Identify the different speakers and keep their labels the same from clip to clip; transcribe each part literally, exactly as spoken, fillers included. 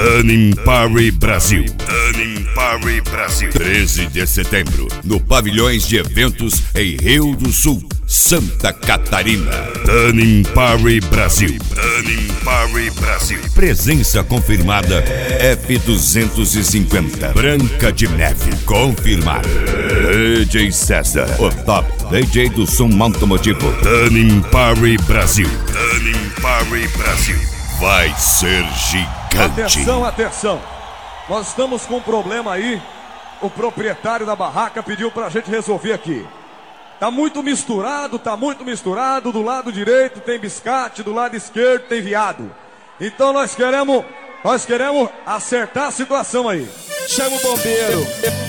Speaker 1: Tanning Party Brasil. Tanning Party Brasil. treze de setembro, no Pavilhões de Eventos em Rio do Sul, Santa Catarina. Tanning Party Brasil. Tanning Party Brasil. Presença confirmada F duzentos e cinquenta. Branca de Neve. Confirmado. D J César, o top D J do som automotivo. Tanning Party Brasil. Tanning Party Brasil. Vai ser gigante.
Speaker 2: Atenção, atenção. Nós estamos com um problema aí. O proprietário da barraca pediu pra gente resolver aqui. Tá muito misturado, tá muito misturado. Do lado direito tem biscate, do lado esquerdo tem viado. Então nós queremos, nós queremos acertar a situação aí. Chama o bombeiro.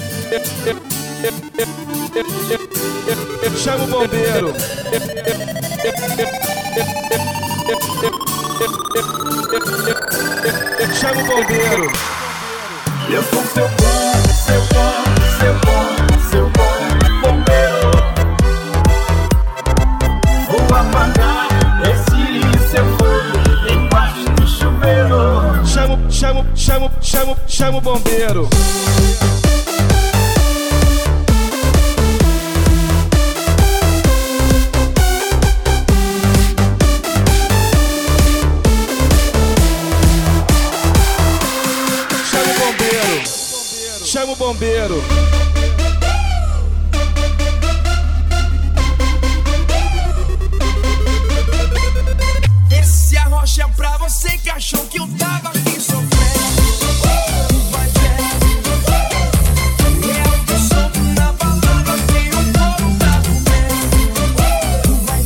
Speaker 2: Chama o bombeiro. Chama o bombeiro.
Speaker 3: Eu sou seu bom, seu bom, seu bom, seu bom bombeiro. Vou apagar esse seu fogo embaixo do chuveiro.
Speaker 2: Chama, chama, chama, chama, chama o bombeiro. Chama o bombeiro.
Speaker 4: Esse arrocha é pra você que achou que eu tava aqui sofrendo. Vai ver, eu tô solto na balada que o povo tá comendo. Vai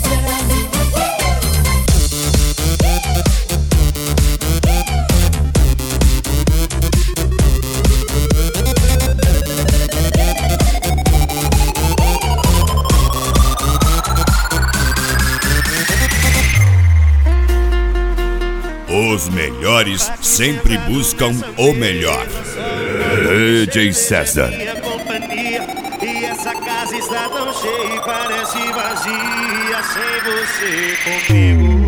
Speaker 1: Os melhores sempre buscam o melhor. D J César.
Speaker 5: Minha companhia, e essa casa está tão cheia e parece vazia sem você comigo.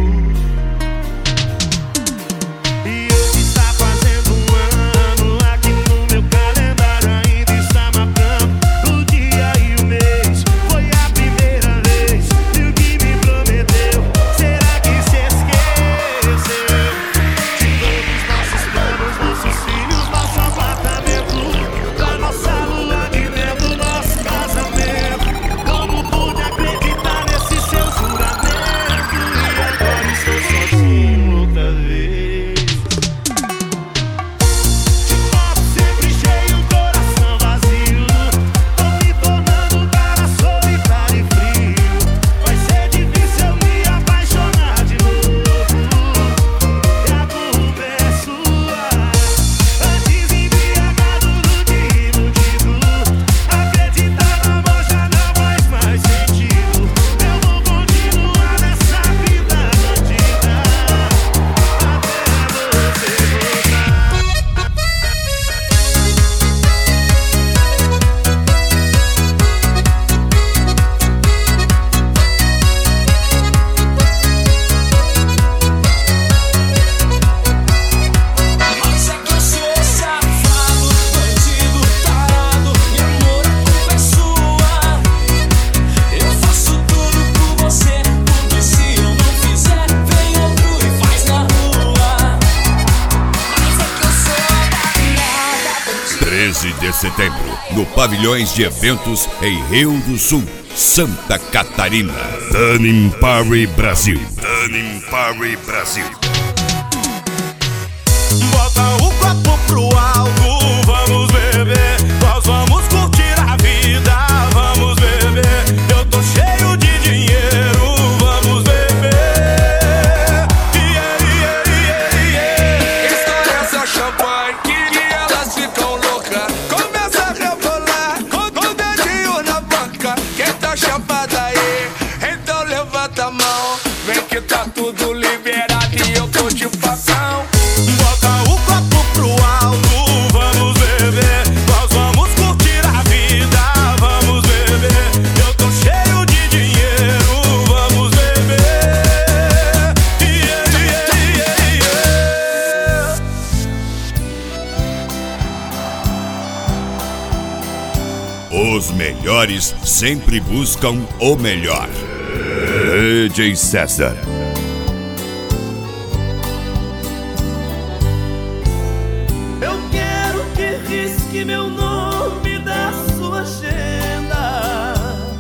Speaker 5: E hoje está fazendo um ano, aqui no meu calendário ainda está marcando o dia e o mês. Foi a primeira vez e o que me prometeu, será que se esqueceu? Nossos filhos, nosso apartamento, da nossa lua de mel, do nosso casamento. Como pude acreditar nesse seu juramento? E agora estou sozinho outra vez. De novo sempre cheio, coração vazio. Tô me tornando cara solitário e frio. Vai ser difícil eu me apaixonar de novo. E a culpa é sua. Antes embriagado do que iludido, acreditar no amor já não faz mais sentido. Eu vou continuar nessa vida bandida até você voltar.
Speaker 3: Mas é que eu sou safado, bandido, tarado. E amor, a culpa é sua. Eu faço tudo por você, porque se eu não fizer, vem outro e faz na rua. Mas é que eu sou danada, bandido.
Speaker 1: treze de setembro, no Pavilhões de Eventos em Rio do Sul, Santa Catarina. Tanning Party Brasil. Tanning Party Brasil.
Speaker 5: Bota o copo pro alto, vamos beber. Nós vamos curtir a vida, vamos beber. Eu tô cheio de dinheiro, vamos beber. Yeah, yeah, yeah, yeah.
Speaker 4: estoura essa champanhe que elas ficam loucas. Começa a rebolar com o dedinho na banca. Quem tá chapada aí, então levanta a mão. Vem que tá tudo liberado e eu
Speaker 1: Os melhores sempre buscam o melhor. D J César.
Speaker 3: Eu quero que risque meu nome da sua agenda.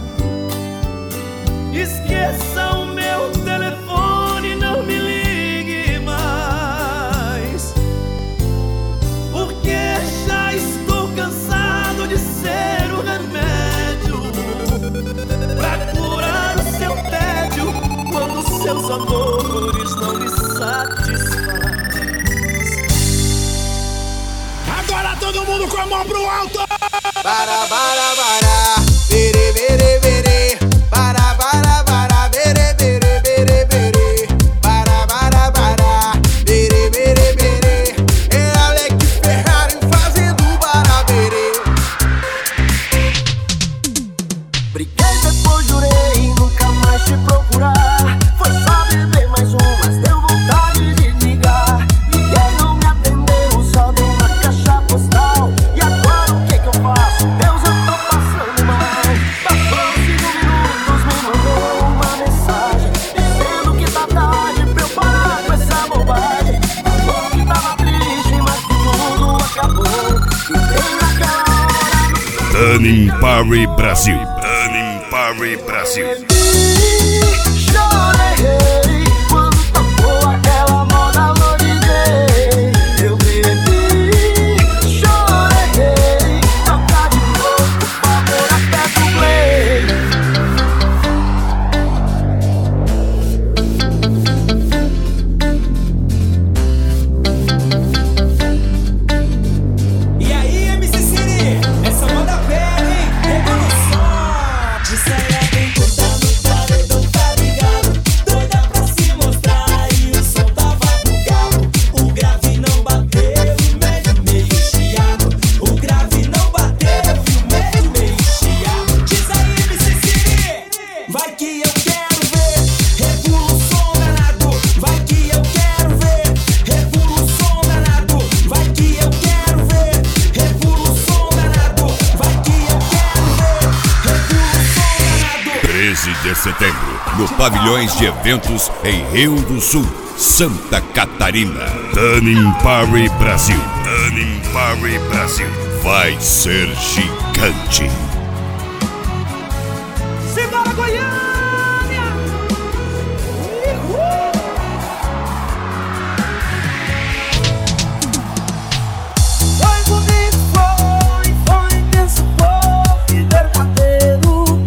Speaker 3: Esqueça o meu telefone, não me ligue mais, porque já estou cansado de ser o remédio pra curar o seu tédio quando seus amores não lhe satisfazem.
Speaker 5: Agora todo mundo com a mão pro alto!
Speaker 6: Para, para, para, bere, bere, bere. Para, para, para, bere, bere, bere, bere. Para, para, para, bere, bere, bere. É Alex Ferrari fazendo barabere.
Speaker 3: Briguei, depois jurei nunca mais te procurar. Foi só beber mais um, mas deu vontade de ligar. Liguei, não me atendeu, só dei uma caixa postal. E agora o que que eu faço? Deus, eu tô passando mal. Passou cinco minutos, me mandou uma mensagem dizendo que tá tarde pra eu parar com essa bobagem. Falou que tava triste, mas que tudo acabou. E bem naquela hora
Speaker 1: Tanning Party Brasil. Tanning Party Brasil.
Speaker 3: chorei quando tocou aquela moda Lorigay. Eu bebi, chorei. Toca de novo, por favor, aperta o play.
Speaker 7: E aí, M C Siri, essa moda pega, hein? Revolução. De saia bem cortada no paredão, tá ligado? Doida pra se mostrar e o som tava bugado. O grave não bateu e o médio meio chiado. O grave não bateu e o médio meio chiado. Diz aí, M C Siri, vai que eu quero ver. Revolução danado, vai que eu quero ver. Revolução danado, vai que eu quero ver. Revolução danado, vai que eu quero ver. Revolução danado.
Speaker 1: treze de setembro, no Pavilhões de Eventos em Rio do Sul, Santa Catarina. Tanning Party Brasil. Tanning Party Brasil. Vai ser gigante.
Speaker 3: Simbora, Goiânia! Foi bonito, foi, foi intenso, foi verdadeiro.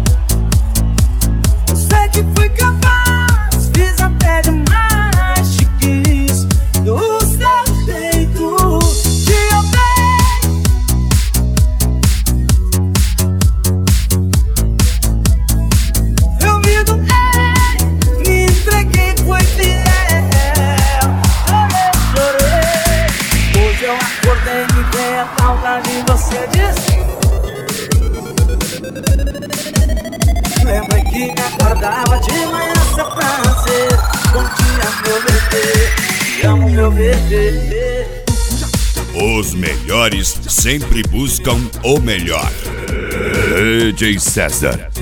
Speaker 3: Eu sei que fui capaz, fiz até demais, te quis do seu jeito, te amei. Eu me doei, me entreguei, foi fiel. Chorei, chorei. Hoje eu acordei, me veio a saudade e você disse. Lembra que me acordava de manhã só pra ser. Bom dia, meu bebê, te amo, meu bebê.
Speaker 1: Os melhores sempre buscam o melhor. D J César.